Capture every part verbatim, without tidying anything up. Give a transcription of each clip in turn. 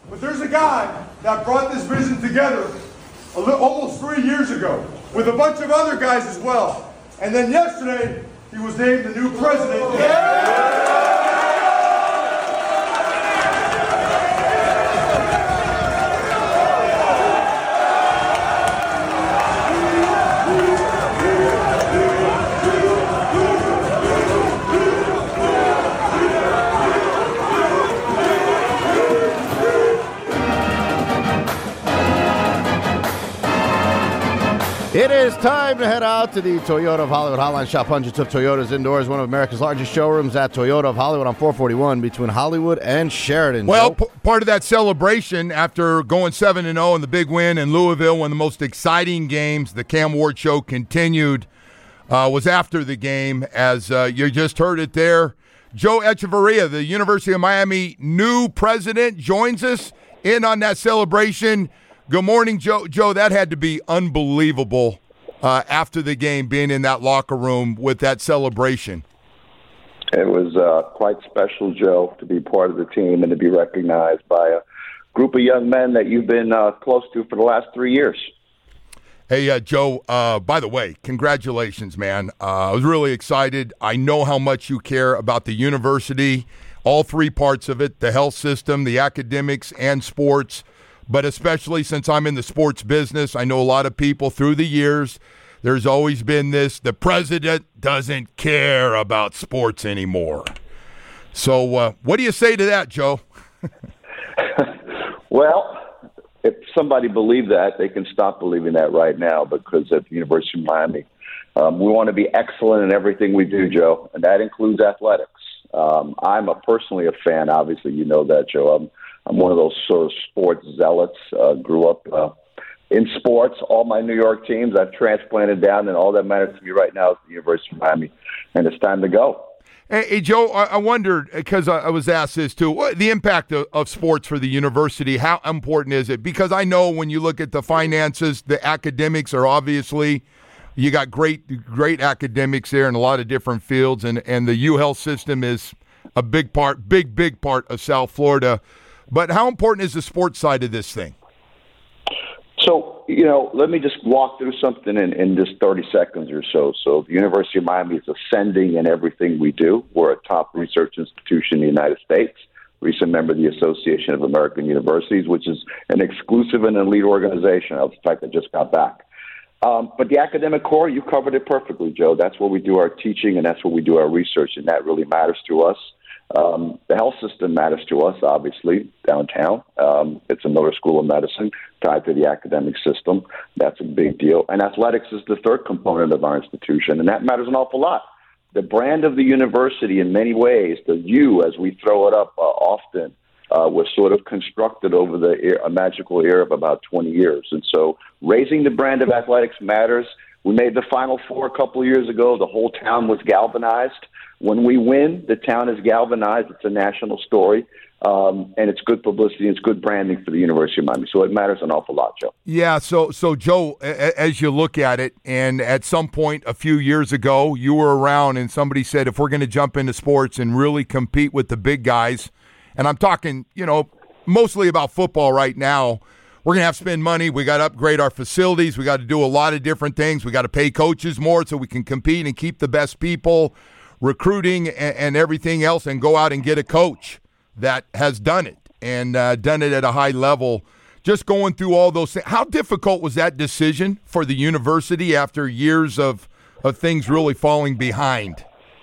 But there's a guy that brought this vision together a little, almost three years ago with a bunch of other guys as well. And then yesterday, he was named the new president. Yeah! It is time to head out to the Toyota of Hollywood Hotline. Shop hundreds of Toyotas indoors. One of America's largest showrooms at Toyota of Hollywood on four forty-one between Hollywood and Sheridan. Well, p- part of that celebration after going seven and oh in the big win in Louisville, one of the most exciting games, the Cam Ward Show continued, uh, was after the game, as uh, you just heard it there. Joe Echeverria, the University of Miami new president, joins us in on that celebration. Good morning, Joe. Joe, that had to be unbelievable uh, after the game, being in that locker room with that celebration. It was uh, quite special, Joe, to be part of the team and to be recognized by a group of young men that you've been uh, close to for the last three years. Hey, uh, Joe, uh, by the way, congratulations, man. Uh, I was really excited. I know how much you care about the university, all three parts of it, the health system, the academics, and sports. But especially since I'm in the sports business, I know a lot of people through the years, there's always been this, the president doesn't care about sports anymore. So uh, what do you say to that, Joe? Well, if somebody believed that, they can stop believing that right now, because at the University of Miami, um, we want to be excellent in everything we do, Joe, and that includes athletics. Um, I'm a, personally a fan, obviously, you know that, Joe. I'm, I'm one of those sort of sports zealots. Uh, grew up uh, in sports. All my New York teams I've transplanted down, and all that matters to me right now is the University of Miami, and it's time to go. Hey, hey Joe, I, I wondered, because I, I was asked this too, what, the impact of, of sports for the university, how important is it? Because I know when you look at the finances, the academics are obviously, you got great great academics there in a lot of different fields, and, and the UHealth system is a big part, big, big part of South Florida. But how important is the sports side of this thing? So, you know, let me just walk through something in, in just thirty seconds or so. So the University of Miami is ascending in everything we do. We're a top research institution in the United States, recent member of the Association of American Universities, which is an exclusive and elite organization. In fact, I just got back. Um, but the academic core, you covered it perfectly, Joe. That's where we do our teaching, and that's where we do our research, and that really matters to us. Um, the health system matters to us, obviously, downtown. Um, it's a Miller School of Medicine tied to the academic system. That's a big deal. And athletics is the third component of our institution, and that matters an awful lot. The brand of the university, in many ways, the U, as we throw it up uh, often, uh, was sort of constructed over the era, a magical era of about twenty years. And so raising the brand of athletics matters. We made the Final Four a couple of years ago. The whole town was galvanized. When we win, the town is galvanized. It's a national story, um, and it's good publicity. It's good branding for the University of Miami. So it matters an awful lot, Joe. Yeah, so, so Joe, as you look at it, and at some point a few years ago, you were around and somebody said, if we're going to jump into sports and really compete with the big guys, and I'm talking, you know, mostly about football right now, we're going to have to spend money. We got to upgrade our facilities. We got to do a lot of different things. We got to pay coaches more so we can compete and keep the best people, recruiting and, and everything else, and go out and get a coach that has done it and uh, done it at a high level. Just going through all those things. How difficult was that decision for the university after years of, of things really falling behind?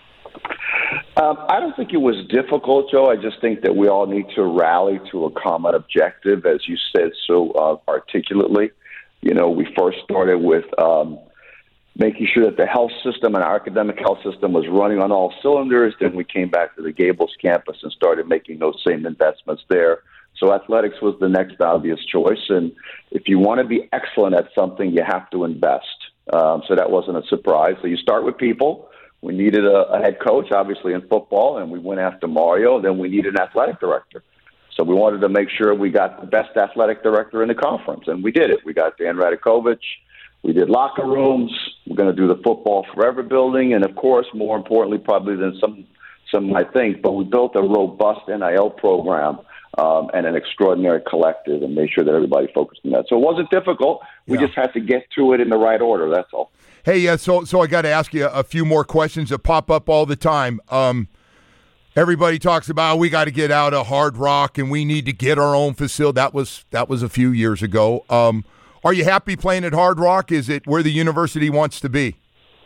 Um, I don't think it was difficult, Joe. I just think that we all need to rally to a common objective, as you said so uh, articulately. You know, we first started with um, making sure that the health system and our academic health system was running on all cylinders. Then we came back to the Gables campus and started making those same investments there. So athletics was the next obvious choice. And if you want to be excellent at something, you have to invest. Um, so that wasn't a surprise. So you start with people. We needed a, a head coach, obviously, in football, and we went after Mario. Then we needed an athletic director. So we wanted to make sure we got the best athletic director in the conference, and we did it. We got Dan Radakovich. We did locker rooms. We're going to do the Football Forever building, and, of course, more importantly probably than some some might think, but we built a robust N I L program um, and an extraordinary collective, and made sure that everybody focused on that. So it wasn't difficult. We Yeah. just had to get through it in the right order. That's all. Hey, yeah, so so I got to ask you a few more questions that pop up all the time. Um, everybody talks about we got to get out of Hard Rock and we need to get our own facility. That was that was a few years ago. Um, are you happy playing at Hard Rock? Is it where the university wants to be?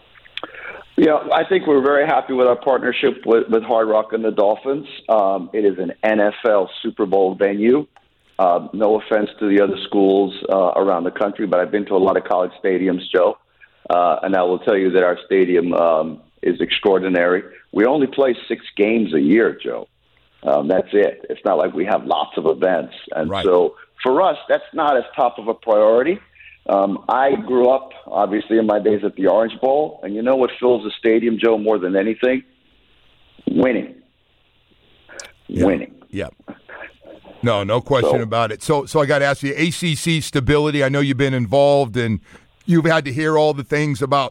Yeah, I think we're very happy with our partnership with, with Hard Rock and the Dolphins. Um, it is an N F L Super Bowl venue. Uh, no offense to the other schools uh, around the country, but I've been to a lot of college stadiums, Joe. Uh, and I will tell you that our stadium um, is extraordinary. We only play six games a year, Joe. Um, that's it. It's not like we have lots of events. And Right. so for us, that's not as top of a priority. Um, I grew up, obviously, in my days at the Orange Bowl. And you know what fills the stadium, Joe, more than anything? Winning. Yeah. Winning. Yeah. No, no question So- about it. So, so I got to ask you, A C C stability. I know you've been involved, and you've had to hear all the things about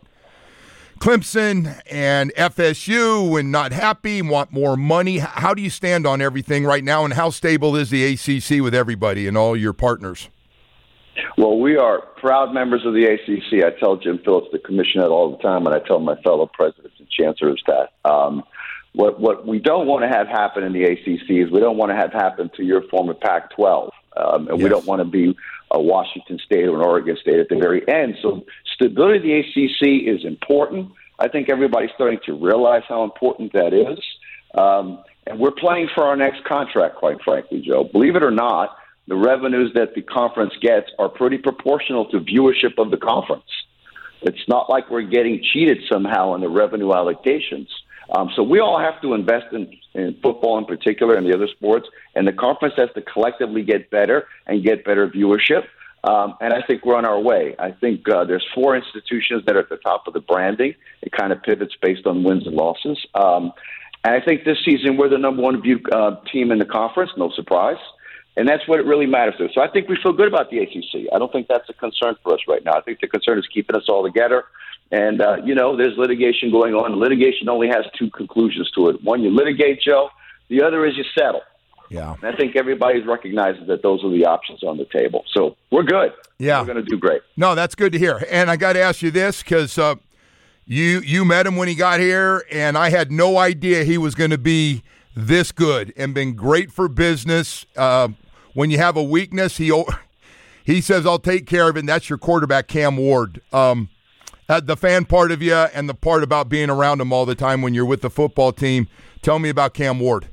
Clemson and F S U and not happy, want more money. How do you stand on everything right now, and how stable is the A C C with everybody and all your partners? Well, we are proud members of the A C C. I tell Jim Phillips, the commissioner, all the time, and I tell my fellow presidents and chancellors that. Um, what what we don't want to have happen in the A C C is we don't want to have happen to your former Pac twelve, um, and Yes. we don't want to be a Washington State or an Oregon State at the very end. So stability of the A C C is important. I think everybody's starting to realize how important that is. Um, and we're playing for our next contract, quite frankly, Joe. Believe it or not, the revenues that the conference gets are pretty proportional to viewership of the conference. It's not like we're getting cheated somehow in the revenue allocations. Um, so we all have to invest in, in football in particular and the other sports, and the conference has to collectively get better and get better viewership. Um, and I think we're on our way. I think uh, there's four institutions that are at the top of the branding. It kind of pivots based on wins and losses. Um, and I think this season we're the number one view uh, team in the conference, no surprise. And that's what it really matters to. So I think we feel good about the A C C. I don't think that's a concern for us right now. I think the concern is keeping us all together. And, uh, you know, there's litigation going on. Litigation only has two conclusions to it. One, you litigate, Joe. The other is you settle. Yeah. And I think everybody recognizes that those are the options on the table. So we're good. Yeah. We're going to do great. No, that's good to hear. And I got to ask you this because uh, you you met him when he got here, and I had no idea he was going to be this good and been great for business. Uh, when you have a weakness, he he says, I'll take care of it, and that's your quarterback, Cam Ward. Um, uh, the fan part of you and the part about being around him all the time when you're with the football team. Tell me about Cam Ward.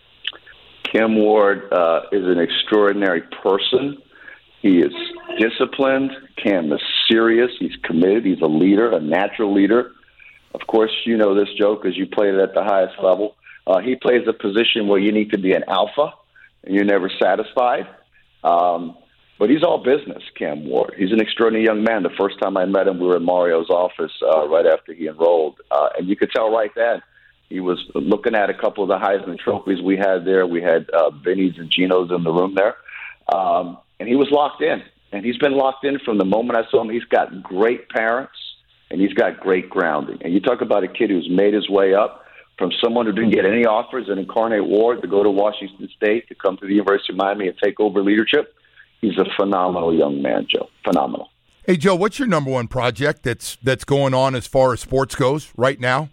Cam Ward uh, is an extraordinary person. He is disciplined. Cam is serious. He's committed. He's a leader, a natural leader. Of course, you know this, Joe, because you played it at the highest level. Uh, he plays a position where you need to be an alpha, and you're never satisfied. Um, but he's all business, Cam Ward. He's an extraordinary young man. The first time I met him, we were in Mario's office uh, right after he enrolled. Uh, and you could tell right then, he was looking at a couple of the Heisman trophies we had there. We had uh, Vinny's and Gino's in the room there. Um, and he was locked in. And he's been locked in from the moment I saw him. He's got great parents, and he's got great grounding. And you talk about a kid who's made his way up from someone who didn't get any offers and Incarnate Ward to go to Washington State, to come to the University of Miami and take over leadership. He's a phenomenal young man, Joe. Phenomenal. Hey, Joe, what's your number one project that's that's going on as far as sports goes right now?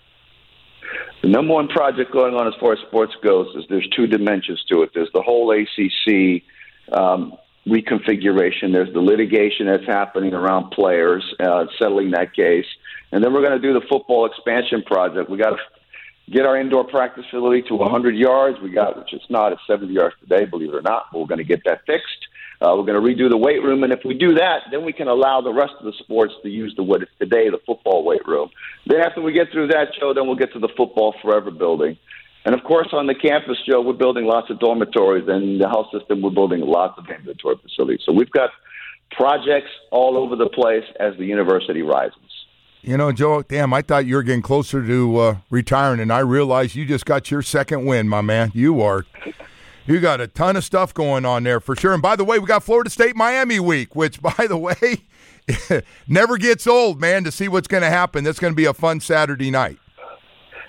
The number one project going on as far as sports goes is there's two dimensions to it. There's the whole A C C um, reconfiguration. There's the litigation that's happening around players, uh, settling that case. And then we're going to do the football expansion project. We got to get our indoor practice facility to one hundred yards. We got, which is not at seventy yards today, believe it or not, but we're going to get that fixed. Uh, we're going to redo the weight room, and if we do that, then we can allow the rest of the sports to use the what is today the football weight room. Then after we get through that, Joe, then we'll get to the Football Forever building. And, of course, on the campus, Joe, we're building lots of dormitories, and the health system, we're building lots of ambulatory facilities. So we've got projects all over the place as the university rises. You know, Joe, damn, I thought you were getting closer to uh, retiring, and I realized you just got your second win, my man. You are – you got a ton of stuff going on there for sure. And by the way, we got Florida State Miami week, which, by the way, never gets old, man, to see what's going to happen. That's going to be a fun Saturday night.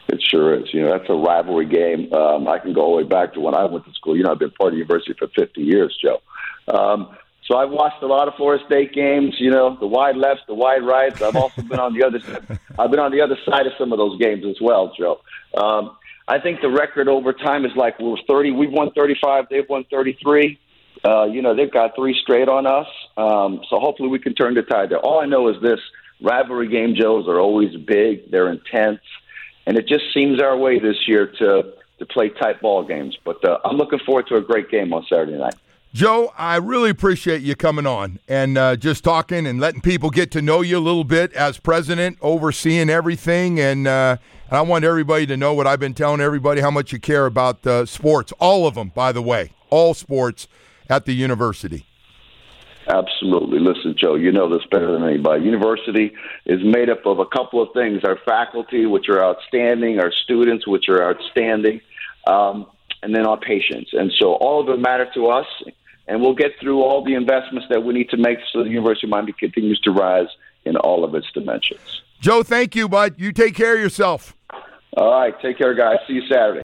It sure is. You know, that's a rivalry game. Um, I can go all the way back to when I went to school. You know, I've been part of the university for fifty years, Joe. Um, so I've watched a lot of Florida State games. You know, the wide lefts, the wide rights. I've also been on the other. I've been on the other side of some of those games as well, Joe. Um, I think the record over time is like we're thirty. We've won thirty-five. They've won thirty-three. Uh, you know, they've got three straight on us. Um, so hopefully we can turn the tide there. All I know is this: rivalry game, Joes, are always big. They're intense. And it just seems our way this year to to play tight ball games. But uh, I'm looking forward to a great game on Saturday night. Joe, I really appreciate you coming on and uh, just talking and letting people get to know you a little bit as president, overseeing everything. And, uh, and I want everybody to know what I've been telling everybody, how much you care about uh, sports. All of them, by the way, all sports at the university. Absolutely. Listen, Joe, you know this better than anybody. University is made up of a couple of things: our faculty, which are outstanding, our students, which are outstanding, um, and then our patients. And so all of them matter to us, and we'll get through all the investments that we need to make so the University of Miami continues to rise in all of its dimensions. Joe, thank you, bud. You take care of yourself. All right. Take care, guys. See you Saturday.